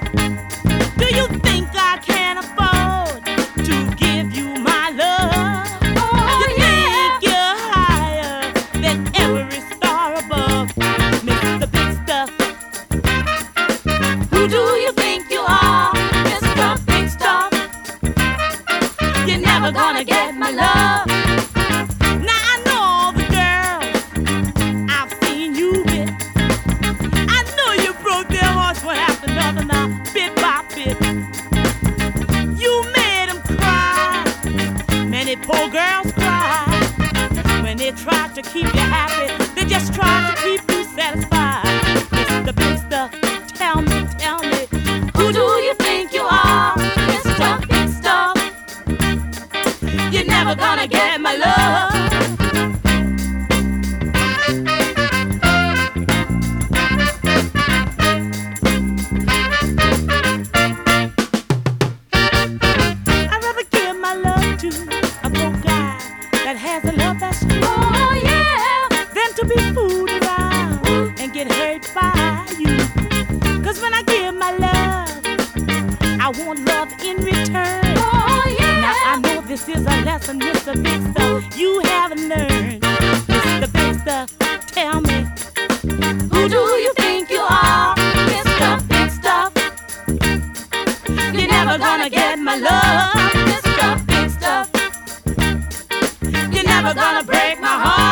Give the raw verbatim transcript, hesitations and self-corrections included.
Do you think I can afford to give you my love? Oh, You yeah. think you're higher than every star above, mister Big Stuff. Who do you think you are, mister Big Stuff? You're never gonna get my love. Now I know all the girls I've seen you with. I know you broke their hearts one after another now, bit by bit. You made them cry. Many poor girls cry. When they try to keep you happy, they just try to keep you satisfied. mister Big Stuff, tell me, tell me, Who do you think you are, mister Big Stuff? you're never gonna get my love. I'd rather give my love to a broke guy that has a love that's true Oh, yeah. than to be fooled around and get hurt by you. Cause when I give my love, I want love in return. Oh, yeah. Now I know this is a lesson, mister Big Stuff, you haven't learned. mister Big Stuff, tell me, Who do you think you are, mister Big Stuff? you're never gonna get my love. mister Big Stuff. You're never gonna break my heart.